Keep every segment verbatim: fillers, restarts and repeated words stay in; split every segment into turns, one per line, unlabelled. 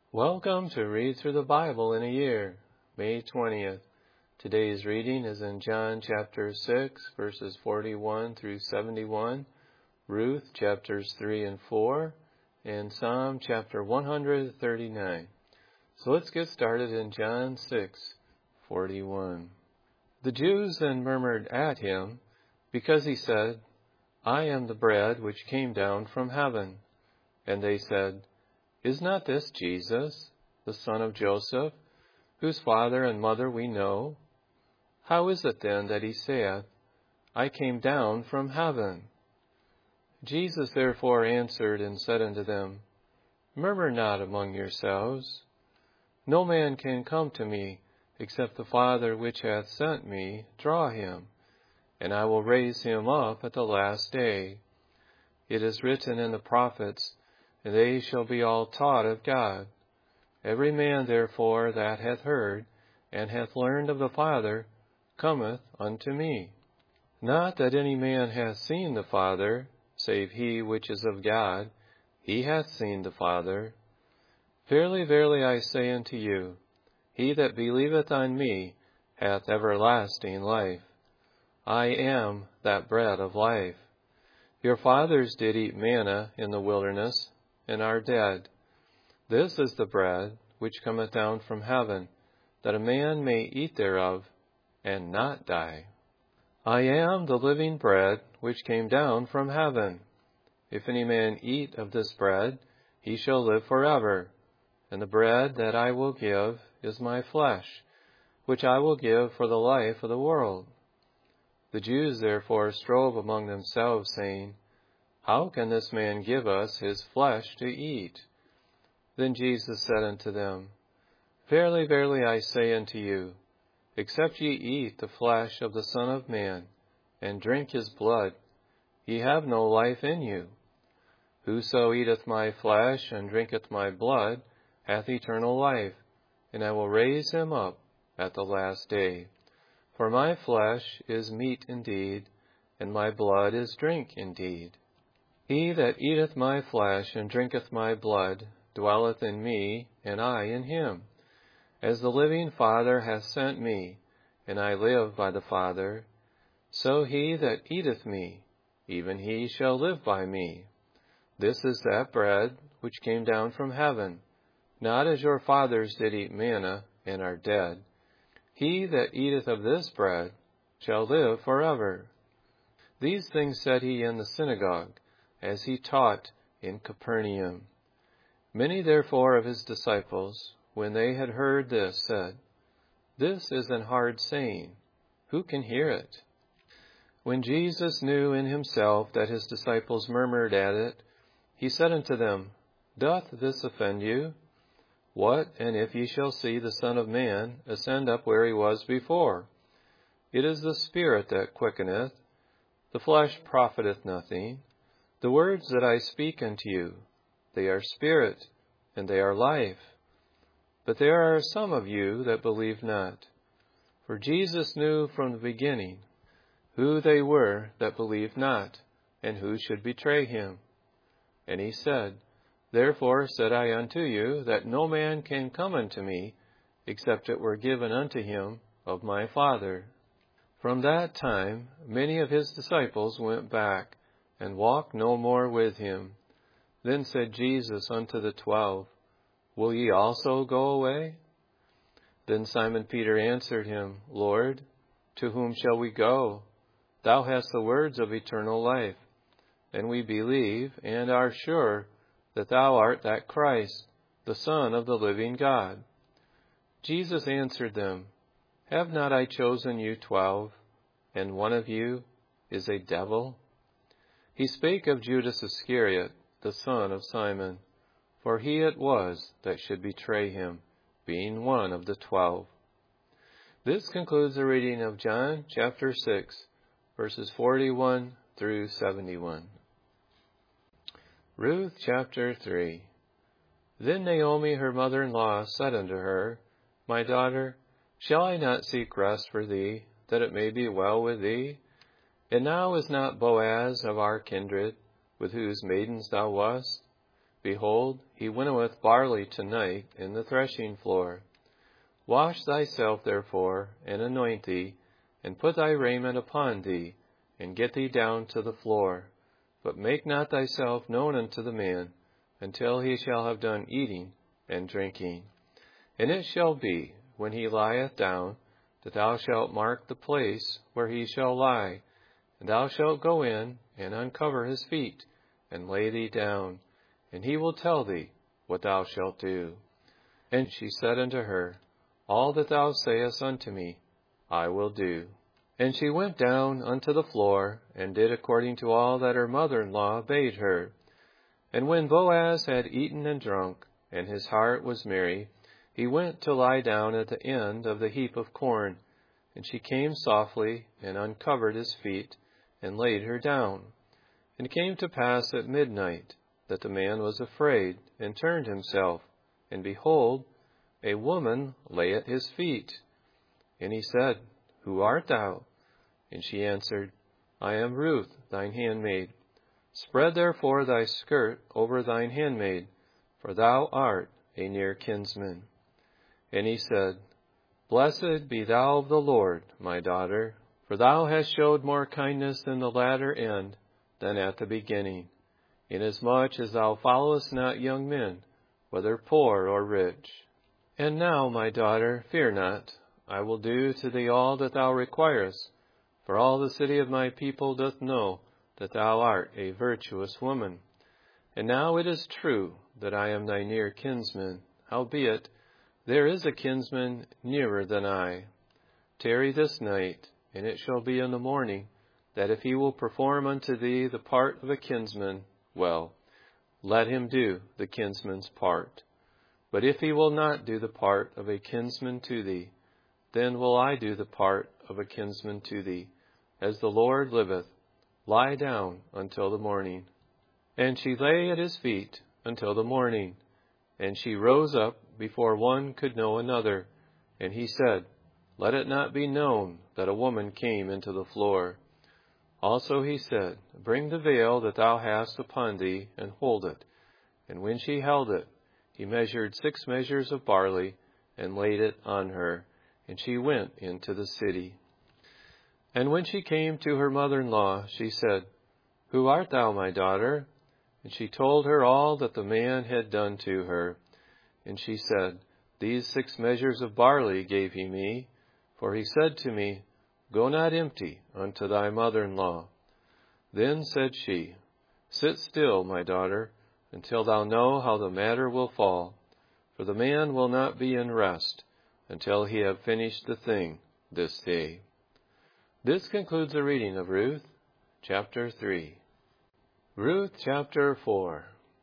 Welcome to Read Through the Bible in a Year, May twentieth. Today's reading is in John chapter six, verses forty-one through seventy-one, Ruth chapters three and four, and Psalm chapter one hundred thirty-nine. So let's get started in John six, forty-one. The Jews then murmured at him, because he said, I am the bread which came down from heaven. And they said, Is not this Jesus, the son of Joseph, whose father and mother we know? How is it then that he saith, I came down from heaven? Jesus therefore answered and said unto them, Murmur not among yourselves. No man can come to me, except the Father which hath sent me draw him, and I will raise him up at the last day. It is written in the prophets, and they shall be all taught of God. Every man therefore that hath heard, and hath learned of the Father, cometh unto me. Not that any man hath seen the Father, save he which is of God, he hath seen the Father. Verily, verily, I say unto you, he that believeth on me hath everlasting life. I am that bread of life. Your fathers did eat manna in the wilderness, and are dead. This is the bread which cometh down from heaven, that a man may eat thereof, and not die. I am the living bread which came down from heaven. If any man eat of this bread, he shall live forever. And the bread that I will give is my flesh, which I will give for the life of the world. The Jews therefore strove among themselves, saying, How can this man give us his flesh to eat? Then Jesus said unto them, Verily, verily, I say unto you, except ye eat the flesh of the Son of Man, and drink his blood, ye have no life in you. Whoso eateth my flesh and drinketh my blood hath eternal life, and I will raise him up at the last day. For my flesh is meat indeed, and my blood is drink indeed. He that eateth my flesh and drinketh my blood dwelleth in me, and I in him. As the living Father hath sent me, and I live by the Father, so he that eateth me, even he shall live by me. This is that bread which came down from heaven, not as your fathers did eat manna, and are dead. He that eateth of this bread shall live forever. These things said he in the synagogue, as he taught in Capernaum. Many therefore of his disciples, when they had heard this, said, This is an hard saying. Who can hear it? When Jesus knew in himself that his disciples murmured at it, he said unto them, Doth this offend you? What, and if ye shall see the Son of Man ascend up where he was before? It is the Spirit that quickeneth, the flesh profiteth nothing. The words that I speak unto you, they are spirit, and they are life. But there are some of you that believe not. For Jesus knew from the beginning who they were that believed not, and who should betray him. And he said, Therefore said I unto you, that no man can come unto me, except it were given unto him of my Father. From that time many of his disciples went back, and walked no more with him. Then said Jesus unto the twelve, Will ye also go away? Then Simon Peter answered him, Lord, to whom shall we go? Thou hast the words of eternal life, and we believe and are sure that thou art that Christ, the Son of the living God. Jesus answered them, Have not I chosen you twelve, and one of you is a devil? He spake of Judas Iscariot, the son of Simon, for he it was that should betray him, being one of the twelve. This concludes the reading of John chapter six, verses forty-one through seventy-one. Ruth chapter three. Then Naomi her mother-in-law said unto her, My daughter, shall I not seek rest for thee, that it may be well with thee? And now is not Boaz of our kindred, with whose maidens thou wast? Behold, he winnoweth barley tonight in the threshing floor. Wash thyself therefore, and anoint thee, and put thy raiment upon thee, and get thee down to the floor. But make not thyself known unto the man, until he shall have done eating and drinking. And it shall be, when he lieth down, that thou shalt mark the place where he shall lie, and thou shalt go in and uncover his feet, and lay thee down, and he will tell thee what thou shalt do. And she said unto her, All that thou sayest unto me, I will do. And she went down unto the floor, and did according to all that her mother-in-law bade her. And when Boaz had eaten and drunk, and his heart was merry, he went to lie down at the end of the heap of corn. And she came softly, and uncovered his feet, and laid her down. And it came to pass at midnight, that the man was afraid, and turned himself, and behold, a woman lay at his feet. And he said, Who art thou? And she answered, I am Ruth, thine handmaid. Spread therefore thy skirt over thine handmaid, for thou art a near kinsman. And he said, Blessed be thou of the Lord, my daughter, for thou hast showed more kindness in the latter end than at the beginning, inasmuch as thou followest not young men, whether poor or rich. And now, my daughter, fear not. I will do to thee all that thou requirest, for all the city of my people doth know that thou art a virtuous woman. And now it is true that I am thy near kinsman, howbeit there is a kinsman nearer than I. Tarry this night, and it shall be in the morning, that if he will perform unto thee the part of a kinsman, well, let him do the kinsman's part. But if he will not do the part of a kinsman to thee, then will I do the part of a kinsman to thee. As the Lord liveth, lie down until the morning. And she lay at his feet until the morning. And she rose up before one could know another. And he said, Let it not be known that a woman came into the floor. Also he said, Bring the veil that thou hast upon thee, and hold it. And when she held it, he measured six measures of barley, and laid it on her. And she went into the city. And when she came to her mother-in-law, she said, Who art thou, my daughter? And she told her all that the man had done to her. And she said, These six measures of barley gave he me, for he said to me, Go not empty unto thy mother-in-law. Then said she, Sit still, my daughter, until thou know how the matter will fall, for the man will not be in rest until he have finished the thing this day. This concludes the reading of Ruth, chapter three. Ruth, chapter four.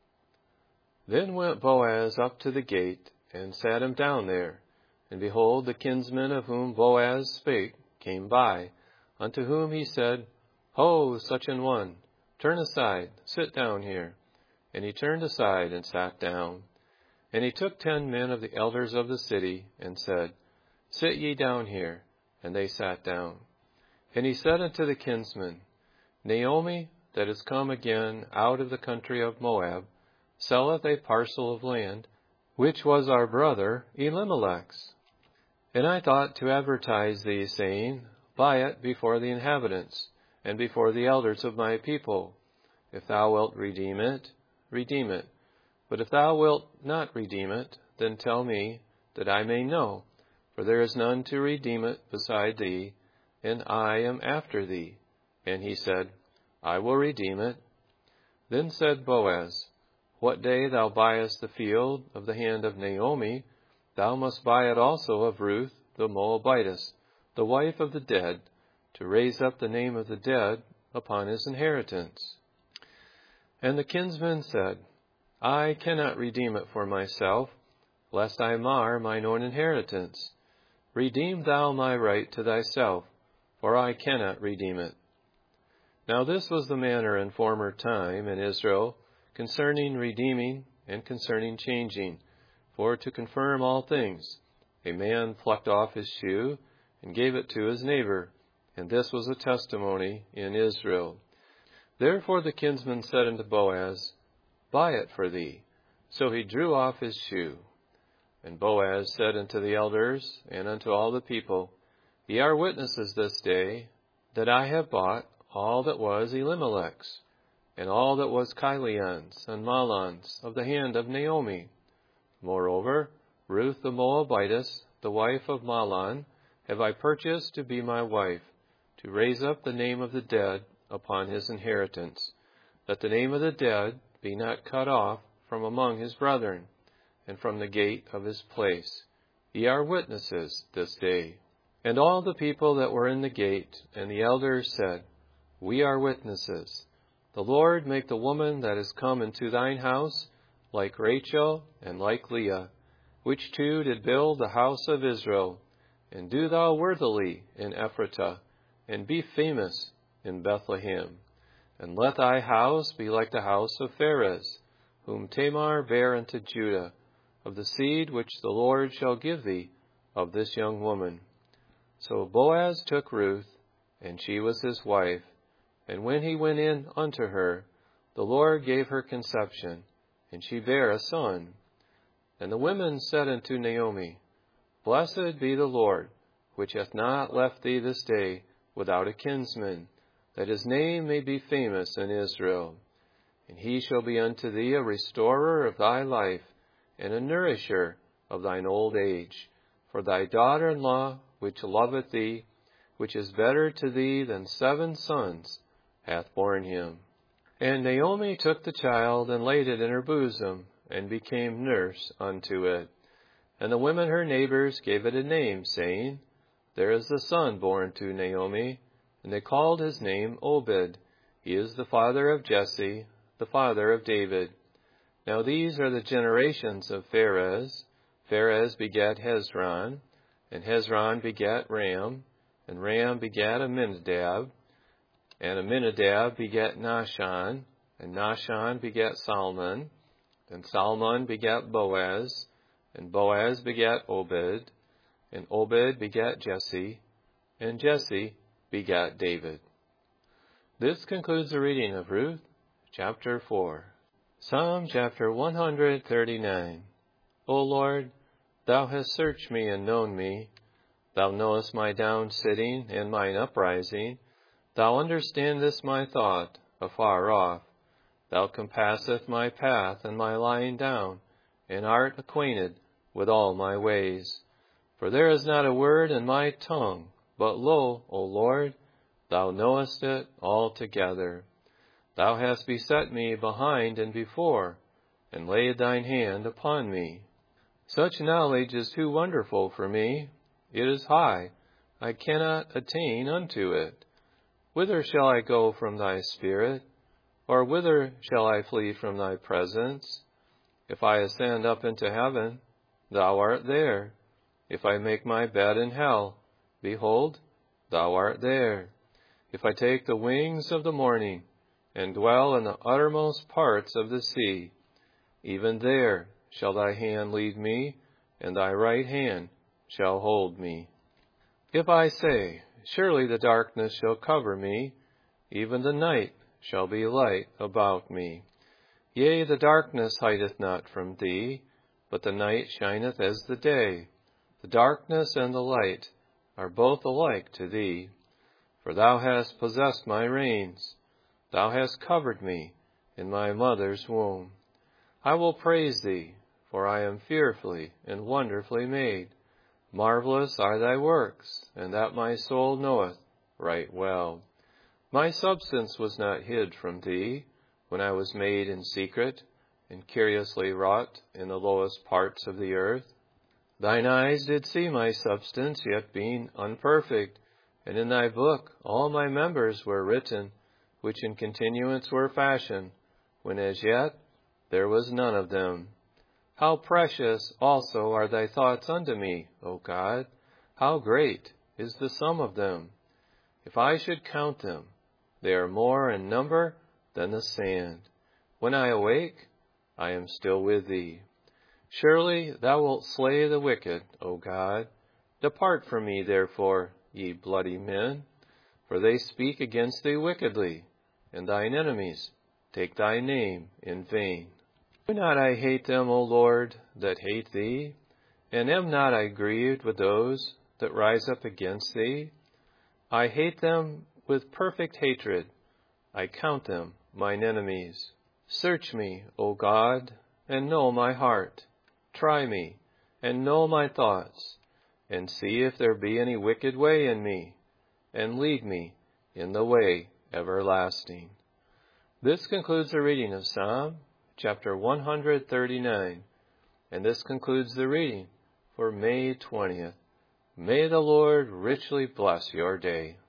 Then went Boaz up to the gate, and sat him down there. And behold, the kinsman of whom Boaz spake came by, unto whom he said, Ho, such an one, turn aside, sit down here. And he turned aside and sat down. And he took ten men of the elders of the city, and said, Sit ye down here. And they sat down. And he said unto the kinsman, Naomi, that is come again out of the country of Moab, selleth a parcel of land, which was our brother Elimelech's. And I thought to advertise thee, saying, Buy it before the inhabitants, and before the elders of my people. If thou wilt redeem it, redeem it. But if thou wilt not redeem it, then tell me, that I may know, for there is none to redeem it beside thee, and I am after thee. And he said, I will redeem it. Then said Boaz, What day thou buyest the field of the hand of Naomi, thou must buy it also of Ruth the Moabitess, the wife of the dead, to raise up the name of the dead upon his inheritance. And the kinsman said, I cannot redeem it for myself, lest I mar mine own inheritance. Redeem thou my right to thyself, for I cannot redeem it. Now this was the manner in former time in Israel concerning redeeming and concerning changing. For to confirm all things, a man plucked off his shoe and gave it to his neighbor, and this was a testimony in Israel. Therefore the kinsman said unto Boaz, Buy it for thee. So he drew off his shoe. And Boaz said unto the elders and unto all the people, Ye are witnesses this day, that I have bought all that was Elimelech's, and all that was Chilion's and Mahlon's of the hand of Naomi. Moreover, Ruth the Moabitess, the wife of Mahlon, have I purchased to be my wife, to raise up the name of the dead upon his inheritance, that the name of the dead be not cut off from among his brethren, and from the gate of his place. Ye are witnesses this day. And all the people that were in the gate and the elders said, We are witnesses. The Lord make the woman that is come into thine house like Rachel and like Leah, which two did build the house of Israel, and do thou worthily in Ephratah, and be famous in Bethlehem. And let thy house be like the house of Pharez, whom Tamar bare unto Judah, of the seed which the Lord shall give thee of this young woman. So Boaz took Ruth, and she was his wife, and when he went in unto her, the Lord gave her conception, and she bare a son. And the women said unto Naomi, Blessed be the Lord, which hath not left thee this day without a kinsman, that his name may be famous in Israel. And he shall be unto thee a restorer of thy life, and a nourisher of thine old age. For thy daughter-in-law, which loveth thee, which is better to thee than seven sons, hath borne him. And Naomi took the child, and laid it in her bosom, and became nurse unto it. And the women her neighbors gave it a name, saying, There is a son born to Naomi. And they called his name Obed. He is the father of Jesse, the father of David. Now these are the generations of Pharez. Pharez begat Hezron, and Hezron begat Ram, and Ram begat Amminadab, and Amminadab begat Nahshon, and Nahshon begat Salmon, and Salmon begat Boaz, and Boaz begat Obed, and Obed begat Jesse, and Jesse begat David. This concludes the reading of Ruth, chapter four. Psalm chapter one hundred thirty-nine. O Lord, thou hast searched me and known me. Thou knowest my down sitting and mine uprising. Thou understandest my thought afar off. Thou compasseth my path and my lying down, and art acquainted with all my ways. For there is not a word in my tongue, but lo, O Lord, thou knowest it altogether. Thou hast beset me behind and before, and laid thine hand upon me. Such knowledge is too wonderful for me. It is high. I cannot attain unto it. Whither shall I go from thy spirit? Or whither shall I flee from thy presence? If I ascend up into heaven, thou art there. If I make my bed in hell, behold, thou art there. If I take the wings of the morning, and dwell in the uttermost parts of the sea, even there shall thy hand lead me, and thy right hand shall hold me. If I say, Surely the darkness shall cover me, even the night shall be light about me. Yea, the darkness hideth not from thee, but the night shineth as the day. The darkness and the light are both alike to thee. For thou hast possessed my reins. Thou hast covered me in my mother's womb. I will praise thee, for I am fearfully and wonderfully made. Marvelous are thy works, and that my soul knoweth right well. My substance was not hid from thee, when I was made in secret, and curiously wrought in the lowest parts of the earth. Thine eyes did see my substance, yet being unperfect, and in thy book all my members were written, which in continuance were fashioned, when as yet there was none of them. How precious also are thy thoughts unto me, O God! How great is the sum of them! If I should count them, they are more in number than the sand. When I awake, I am still with thee. Surely thou wilt slay the wicked, O God. Depart from me, therefore, ye bloody men, for they speak against thee wickedly, and thine enemies take thy name in vain. Do not I hate them, O Lord, that hate thee? And am not I grieved with those that rise up against thee? I hate them with perfect hatred. I count them mine enemies. Search me, O God, and know my heart. Try me, and know my thoughts, and see if there be any wicked way in me, and lead me in the way everlasting. This concludes the reading of Psalm chapter one hundred thirty-nine, and this concludes the reading for May twentieth. May the Lord richly bless your day.